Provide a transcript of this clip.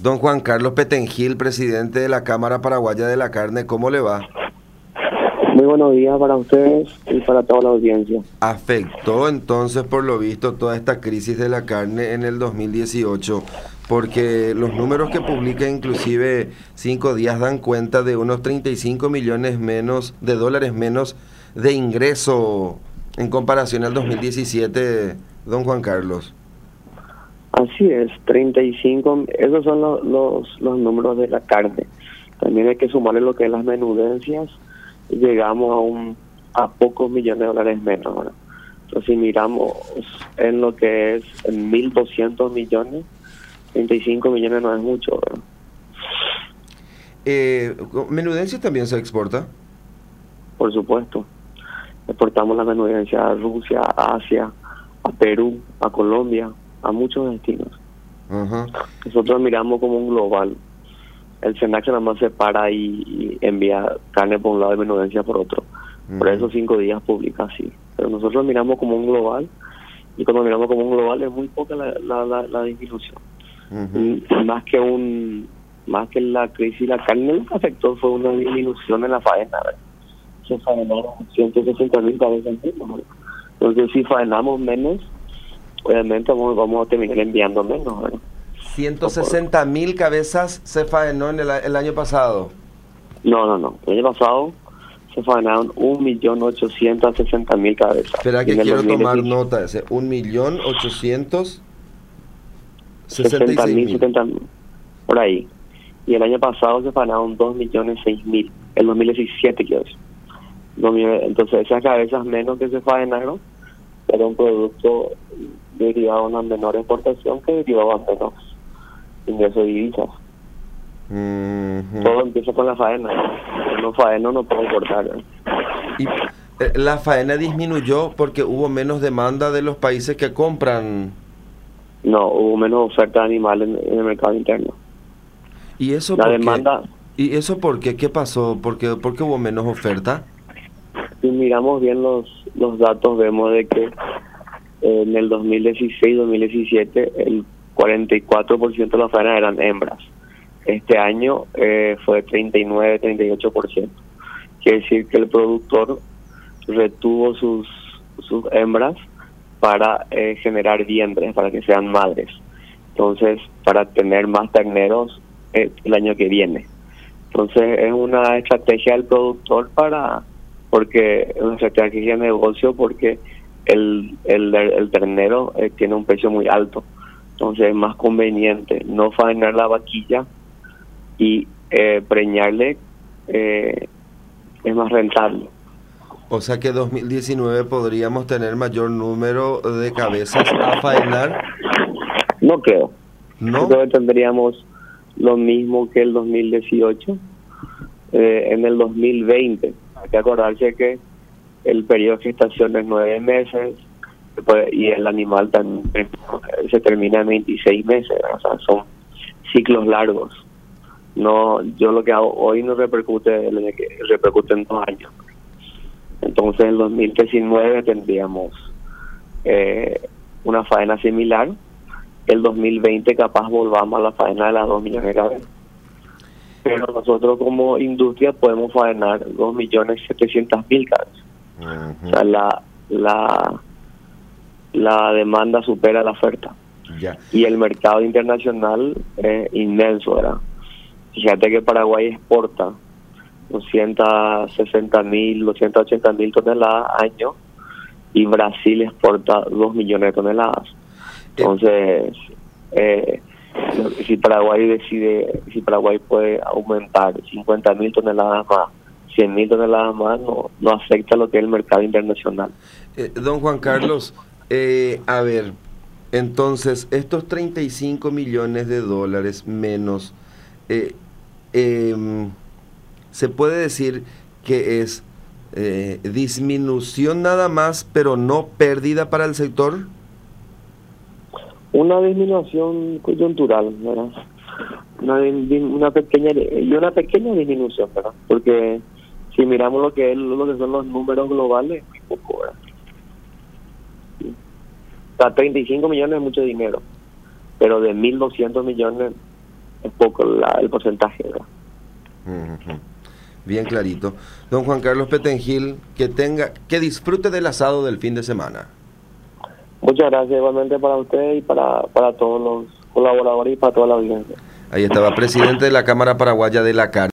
Don Juan Carlos Petengil, presidente de la Cámara Paraguaya de la Carne, ¿cómo le va? Muy buenos días para ustedes y para toda la audiencia. ¿Afectó entonces, por lo visto, toda esta crisis de la carne en el 2018? Porque los números que publica inclusive 5 días dan cuenta de unos 35 millones menos de dólares menos de ingreso en comparación al 2017, don Juan Carlos. Así es, 35, esos son los números de la carne. También hay que sumarle lo que es las menudencias, y llegamos a pocos millones de dólares menos, ¿verdad? Entonces, si miramos en lo que es en 1.200 millones, 35 millones no es mucho, ¿verdad? ¿Menudencia también se exporta? Por supuesto. Exportamos la menudencia a Rusia, a Asia, a Perú, a Colombia, a muchos destinos. Uh-huh. Nosotros miramos como un global. El SENAC nada más se para y envía carne por un lado y menudencia por otro. Uh-huh. Por eso 5 días publica así. Pero nosotros miramos como un global, y cuando miramos como un global es muy poca la disminución. Uh-huh. Más que la crisis, la carne lo que afectó fue una disminución en la faena, ¿verdad? Se faenaron 160.000 cabezas menos. Entonces, si faenamos menos, obviamente vamos a terminar enviando menos, ¿verdad? 160.000 cabezas se faenó en el año pasado. No. El año pasado se faenaron 1.860.000 cabezas. Espera que quiero tomar nota de ese. 1.866.000. Por ahí. Y el año pasado se faenaron 2.006.000. El 2017, quiero decir. Entonces, esas cabezas menos que se faenaron era un producto derivado de una menor exportación que derivaba menos ingresos de divisas. Uh-huh. Todo empieza con la faena. Si no faeno no puedo cortar, ¿eh? Y la faena disminuyó porque hubo menos demanda de los países que compran. No, hubo menos oferta de animales en el mercado interno. ¿Y eso la demanda? ¿Y eso por qué? ¿Qué pasó? ¿Por qué hubo menos oferta? Si miramos bien los datos, vemos de que en el 2016-2017 el 44% de las faenas eran hembras. Este año fue 39-38%. Quiere decir que el productor retuvo sus hembras para generar vientres, para que sean madres. Entonces, para tener más terneros el año que viene. Entonces, es una estrategia del productor porque es una estrategia de negocio, porque el ternero tiene un precio muy alto. Entonces es más conveniente no faenar la vaquilla y preñarle, es más rentable. O sea que 2019 podríamos tener mayor número de cabezas a faenar. No creo. ¿No? Creo que tendríamos lo mismo que el 2018. En el 2020 hay que acordarse que el periodo de gestación es 9 meses y el animal también se termina en 26 meses, o sea, son ciclos largos. No, yo lo que hago hoy no repercute en 2 años. Entonces en el 2019 tendríamos una faena similar. El 2020 capaz volvamos a la faena de las 2 millones de cabezas. Pero nosotros como industria podemos faenar 2.700.000 cabezas. Uh-huh. O sea, la demanda supera la oferta. Yeah. Y el mercado internacional es inmenso, ¿verdad? Fíjate que Paraguay exporta 260.000, 280.000 toneladas al año, y Brasil exporta 2 millones de toneladas. Entonces, si Paraguay puede aumentar 50.000 toneladas más, 100.000 toneladas más, no afecta lo que es el mercado internacional. Don Juan Carlos, a ver, entonces estos 35 millones de dólares menos, se puede decir que es disminución nada más, pero no pérdida para el sector. Una disminución coyuntural, ¿verdad? Una pequeña disminución, ¿verdad? Porque si miramos lo que son los números globales, muy poco, ¿verdad? O sea, 35 millones es mucho dinero, pero de 1.200 millones es poco el porcentaje, ¿verdad? Ujú. Bien clarito. Don Juan Carlos Petengil, que disfrute del asado del fin de semana. Muchas gracias igualmente para usted y para todos los colaboradores y para toda la audiencia. Ahí estaba, presidente de la Cámara Paraguaya de la Carne.